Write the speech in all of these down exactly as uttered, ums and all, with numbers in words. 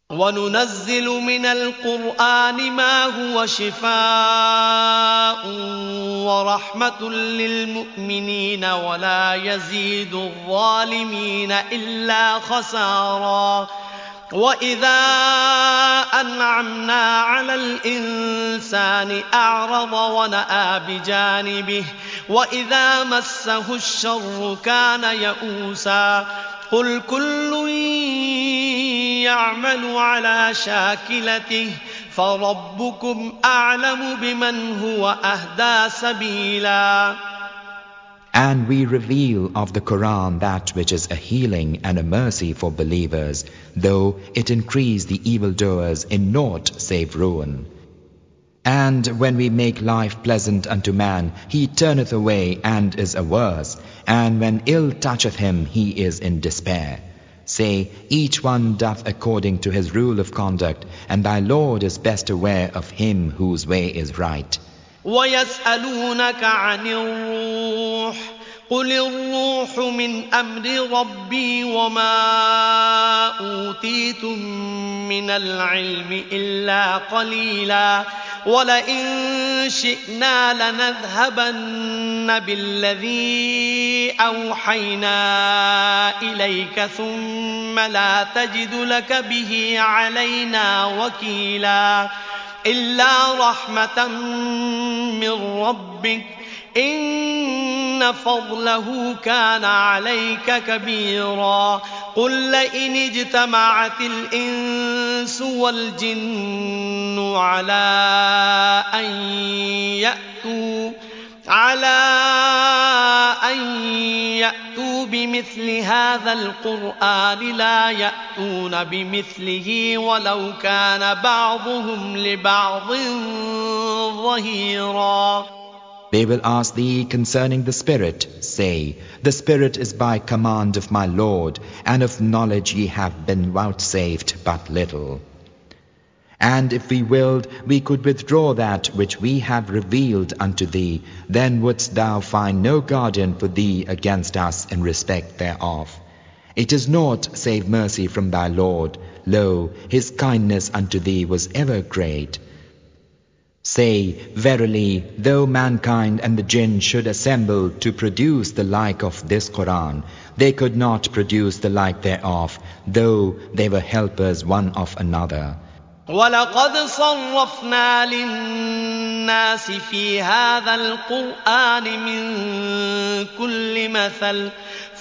وَنُنَزِّلُ مِنَ الْقُرْآنِ مَا هُوَ شِفَاءٌ وَرَحْمَةٌ لِّلْمُؤْمِنِينَ وَلَا يَزِيدُ الظَّالِمِينَ إِلَّا خَسَارًا وَإِذَا أَنْعَمْنَا عَلَى الْإِنسَانِ أَعْرَضَ وَنَأَىٰ بِجَانِبِهِ وَإِذَا مَسَّهُ الشَّرُّ كَانَ يَئُوسًا قُلْ كُلٌّ يَعْمَلُ عَلَى شَاكِلَتِهِ فَرَبُّكُمْ أَعْلَمُ بِمَنْ هُوَ أَهْدَىٰ سَبِيلًا. And we reveal of the Quran that which is a healing and a mercy for believers, though it increase the evildoers in naught save ruin. And when we make life pleasant unto man, he turneth away and is averse, and when ill toucheth him, he is in despair. Say, each one doth according to his rule of conduct, and thy Lord is best aware of him whose way is right. وَيَسْأَلُونَكَ عَنِ الرُّوحِ قُلِ الرُّوحُ مِنْ أَمْرِ رَبِّي وَمَا أُوتِيتُم مِّنَ الْعِلْمِ إِلَّا قَلِيلًا وَلَئِن شِئْنَا لَنَذْهَبَنَّ بِالَّذِي أَوْحَيْنَا إِلَيْكَ ثُمَّ لَا تَجِدُ لَكَ بِهِ عَلَيْنَا وَكِيلًا إِلَّا رَحْمَةً مِّن رَّبِّكَ إِنَّ فَضْلَهُ كَانَ عَلَيْكَ كَبِيرًا قُل لَّئِنِ اجْتَمَعَتِ الْإِنسُ وَالْجِنُّ عَلَىٰ أَن يَأْتُوا عَلَىٰ أَن يَأْتُوا بِمِثْلِ هَٰذَا الْقُرْآنِ لَا يَأْتُونَ بِمِثْلِهِ وَلَوْ كَانَ بَعْضُهُمْ لِبَعْضٍ ظَهِيرًا. They will ask thee concerning the Spirit. Say, the Spirit is by command of my Lord, and of knowledge ye have been vouchsafed but little. And if we willed, we could withdraw that which we have revealed unto thee, then wouldst thou find no guardian for thee against us in respect thereof. It is naught save mercy from thy Lord. Lo, his kindness unto thee was ever great. Say, verily, though mankind and the jinn should assemble to produce the like of this Quran, they could not produce the like thereof, though they were helpers one of another. وَلَقَدْ صَرَّفْنَا لِلنَّاسِ فِي هَذَا الْقُرْآنِ مِنْ كُلِّ مَثَلٍ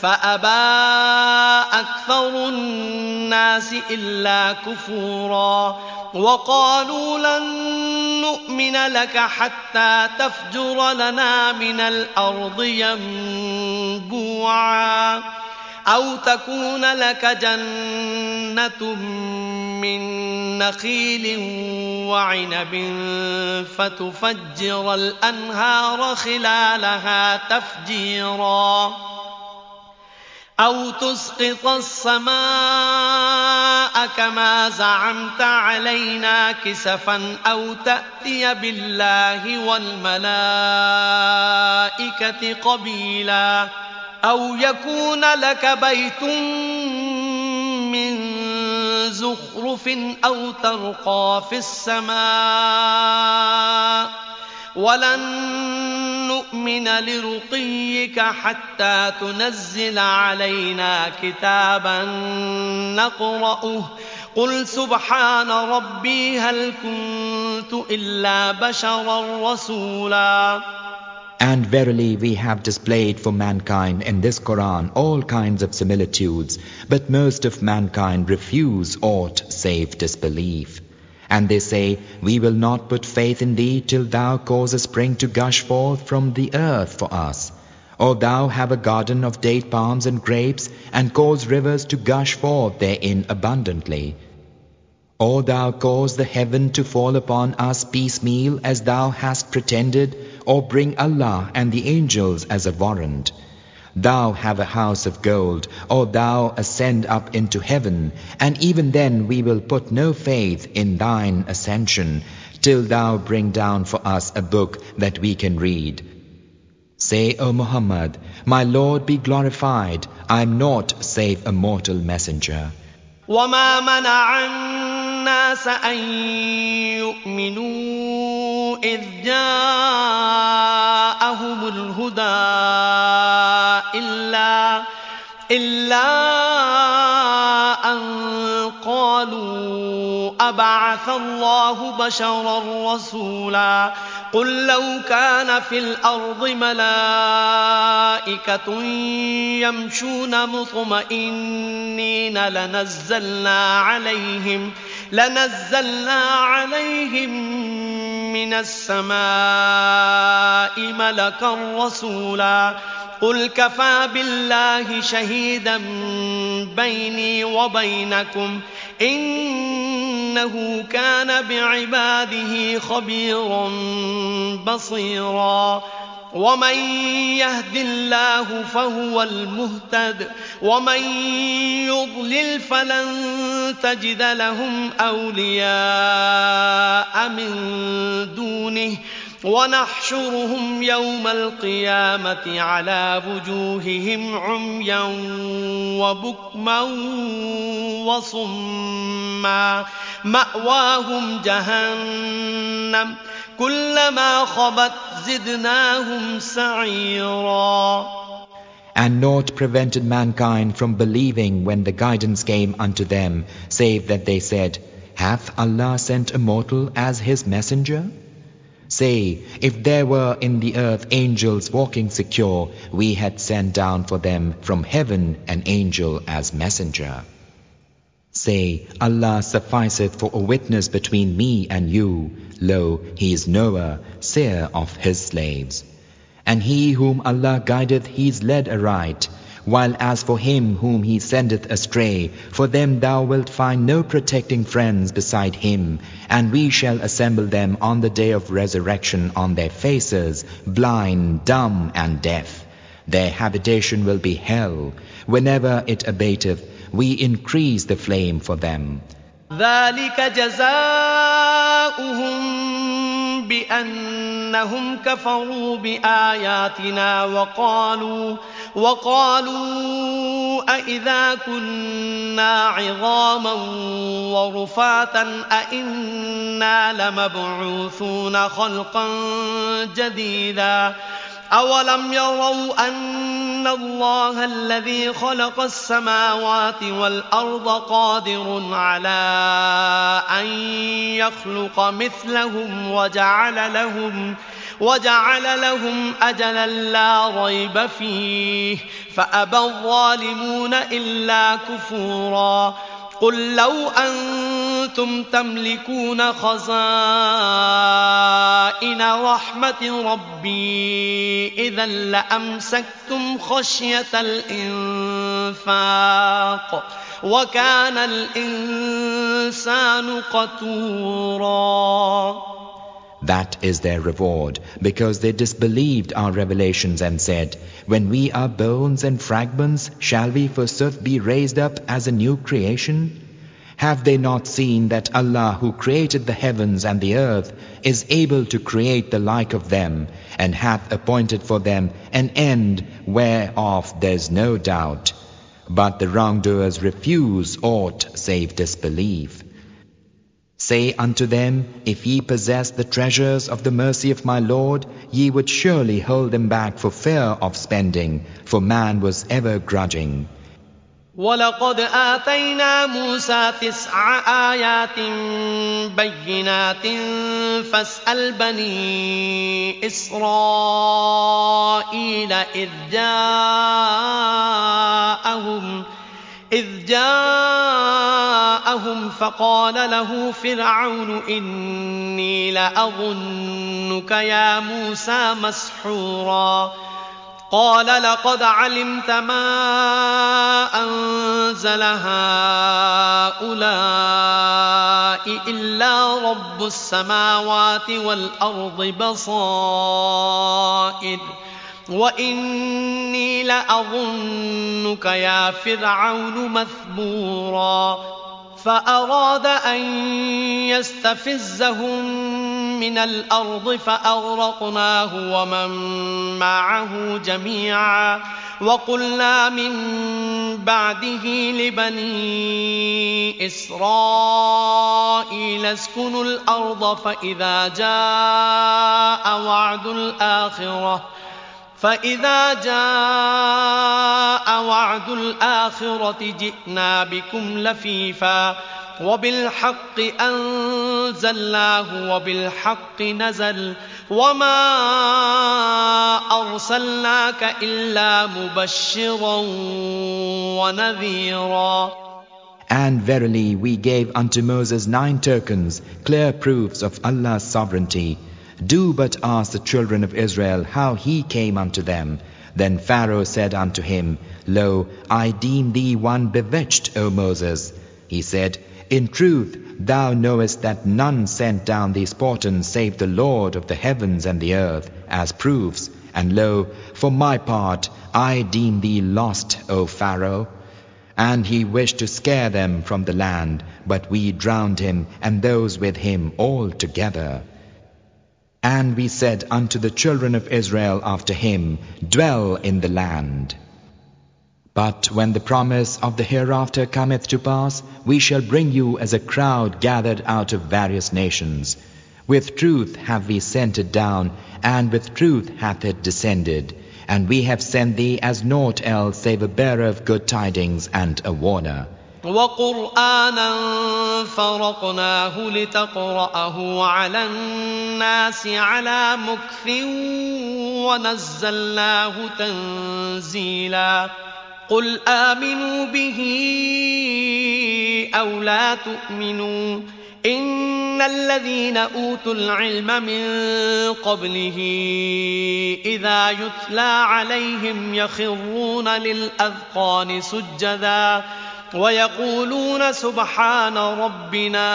فَأَبَىٰ أَكْثَرُ النَّاسِ إِلَّا كُفُورًا وَقَالُوا لَن نُّؤْمِنَ لَكَ حَتَّىٰ تَفْجُرَ لَنَا مِنَ الْأَرْضِ يَنبُوعًا أَوْ تَكُونَ لَكَ جَنَّةٌ مِّن نَّخِيلٍ وَعِنَبٍ فَتُفَجِّرَ الْأَنْهَارَ خِلَالَهَا تَفْجِيرًا أَوْ تُسْقِطَ السَّمَاءَ كَمَا زَعَمْتَ عَلَيْنَا كِسَفًا أَوْ تَأْتِيَ بِاللَّهِ وَالْمَلَائِكَةِ قَبِيلًا أَوْ يَكُونَ لَكَ بَيْتٌ مِّن زُخْرُفٍ أَوْ تَرْقَىٰ فِي السَّمَاءِ وَلَن نُّؤْمِنَ لِرُقِيِّكَ حَتَّىٰ تُنَزِّلَ عَلَيْنَا كِتَابًا نَّقْرَؤُهُ قُلْ سُبْحَانَ رَبِّي هَلْ كُنتُ إِلَّا بَشَرًا رَّسُولًا. And verily we have displayed for mankind in this Quran all kinds of similitudes, but most of mankind refuse aught save disbelief. And they say, we will not put faith in thee till thou cause a spring to gush forth from the earth for us, or thou have a garden of date palms and grapes, and cause rivers to gush forth therein abundantly. Or thou cause the heaven to fall upon us piecemeal as thou hast pretended, or bring Allah and the angels as a warrant. Thou have a house of gold, or thou ascend up into heaven, and even then we will put no faith in thine ascension, till thou bring down for us a book that we can read. Say, O Muhammad, my Lord be glorified, I am naught save a mortal messenger. وَمَا مَنَعَ الناس أن يؤمنوا إذ جاءهم الهدى إلا إلا أن قالوا أبعث الله بشرا رسولا قل لو كان في الأرض ملائكة يمشون مطمئنين لنزلنا عليهم لنزلنا عليهم من السماء ملكا رسولا قل كفى بالله شهيدا بيني وبينكم إنه كان بعباده خبيرا بصيرا ومن يهد الله فهو المهتد ومن يضلل فلن تجد لهم أولياء من دونه ونحشرهم يوم القيامة على وجوههم عميا وبكما وصما مأواهم جهنم كلما خبت زدناهم سعيرا. And naught prevented mankind from believing when the guidance came unto them, save that they said, Hath Allah sent a mortal as his messenger? Say, if there were in the earth angels walking secure, we had sent down for them from heaven an angel as messenger. Say, Allah sufficeth for a witness between me and you. Lo, He is knower, seer of His slaves. And he whom Allah guideth, He is led aright. While as for him whom He sendeth astray, for them thou wilt find no protecting friends beside Him, and we shall assemble them on the day of resurrection on their faces, blind, dumb, and deaf. Their habitation will be hell. Whenever it abateth, we increase the flame for them. ذلك جزاؤهم بأنهم كفروا بآياتنا وقالوا وقالوا أئذا كنا عظاما ورفاتا أئنا لمبعوثون خلقا جديدا أولم يروا أن الله الذي خلق السماوات والأرض قادر على أن يخلق مثلهم وجعل لهم وجعل لهم أجلا لا ريب فيه فأبى الظالمون إلا كفورا قل لو أنتم تملكون خزائن رحمة ربي إذا لأمسكتم خشية الإنفاق وكان الإنسان قتورا. That is their reward, because they disbelieved our revelations and said, When we are bones and fragments, shall we forsooth be raised up as a new creation? Have they not seen that Allah who created the heavens and the earth is able to create the like of them, and hath appointed for them an end whereof there is no doubt? But the wrongdoers refuse aught save disbelief. Say unto them, if ye possess the treasures of the mercy of my Lord, ye would surely hold them back for fear of spending, for man was ever grudging. وَلَقَدْ آتَيْنَا مُوسَى تِسْعَ آيَاتٍ بَيِّنَاتٍ فَاسْأَلْ بَنِي إِسْرَائِيلَ إِذْ جَاءَهُمْ إذ جاءهم فقال له فرعون إني لأظنك يا موسى مسحورا قال لقد علمت ما أنزل هؤلاء إلا رب السماوات والأرض بصائر وإني لأظنك يا فرعون مثبورا فأراد أن يستفزهم من الأرض فأغرقناه ومن معه جميعا وقلنا من بعده لبني إسرائيل اسكنوا الأرض فإذا جاء وعد الآخرة فإذا جاء وعد الآخرة جئنا بكم لفيفا وبالحق أنزلناه وبالحق نزل وما أرسلناك إلا مبشرا ونذيرا. And verily we gave unto Moses nine tokens, clear proofs of Allah's sovereignty. Do but ask the children of Israel how he came unto them. Then Pharaoh said unto him, Lo, I deem thee one bewitched, O Moses. He said, In truth, thou knowest that none sent down these portents save the Lord of the heavens and the earth, as proofs. And lo, for my part, I deem thee lost, O Pharaoh. And he wished to scare them from the land, but we drowned him and those with him altogether. And we said unto the children of Israel after him, Dwell in the land. But when the promise of the hereafter cometh to pass, we shall bring you as a crowd gathered out of various nations. With truth have we sent it down, and with truth hath it descended. And we have sent thee as naught else save a bearer of good tidings and a warner. وَقُرْآنًا فَرَقْنَاهُ لِتَقْرَأَهُ عَلَى النَّاسِ عَلَى مُكْثٍ وَنَزَّلْنَاهُ تَنزِيلًا. قُلْ آمِنُوا بِهِ أَوْ لَا تُؤْمِنُوا إِنَّ الَّذِينَ أُوتُوا الْعِلْمَ مِنْ قَبْلِهِ إِذَا يُتْلَى عَلَيْهِمْ يَخِرُّونَ لِلْأَذْقَانِ سُجَّدًا وَيَقُولُونَ سُبْحَانَ رَبِّنَا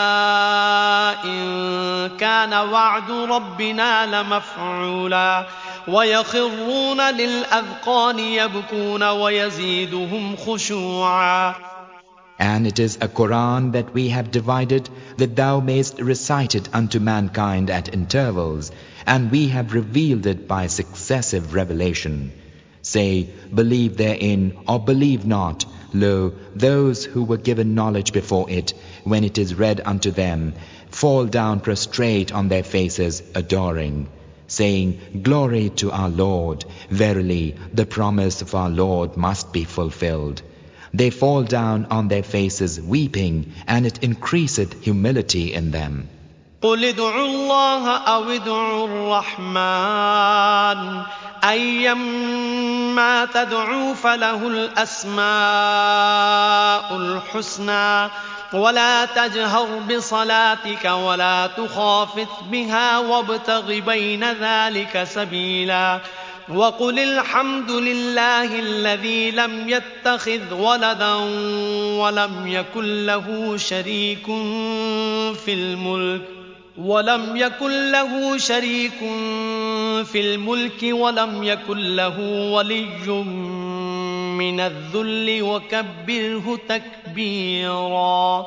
إِنْ كَانَ وَعْدُ رَبِّنَا لَمَفْعُولًا وَيَخِرُّونَ لِلْأَذْقَانِ يَبْكُونَ وَيَزِيدُهُمْ خُشُوعًا. And it is a Quran that we have divided, that thou mayst recite it unto mankind at intervals, and we have revealed it by successive revelation. Say, believe therein or believe not. Lo, those who were given knowledge before it, when it is read unto them, fall down prostrate on their faces, adoring, saying, Glory to our Lord. Verily, the promise of our Lord must be fulfilled. They fall down on their faces weeping, and it increaseth humility in them. قُلِ ادْعُوا اللَّهَ أَوِ ادْعُوا الرَّحْمَنَ أَيَّمَّا تَدْعُوا فَلَهُ الْأَسْمَاءُ الْحُسْنَى وَلَا تَجْهَرْ بِصَلَاتِكَ وَلَا تُخَافِتْ بِهَا وَابْتَغِ بَيْنَ ذَلِكَ سَبِيلًا وَقُلِ الْحَمْدُ لِلَّهِ الَّذِي لَمْ يَتَّخِذْ وَلَدًا وَلَمْ يَكُنْ لَهُ شَرِيكٌ فِي الْمُلْكِ ولم يكن له شريك في الملك ولم يكن له ولي من الذل وكبره تكبيرا.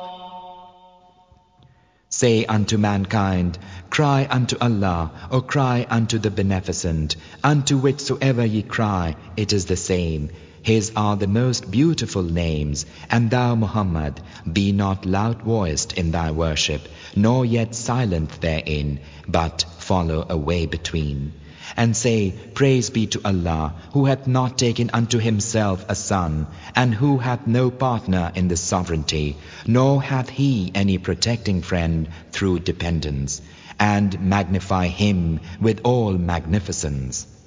Say unto mankind, Cry unto Allah, or cry unto the Beneficent. Unto whichsoever ye cry, it is the same. His are the most beautiful names. And thou, Muhammad, be not loud-voiced in thy worship, nor yet silent therein, but follow a way between. And say, Praise be to Allah, who hath not taken unto himself a son, and who hath no partner in the sovereignty, nor hath he any protecting friend through dependence. And magnify him with all magnificence.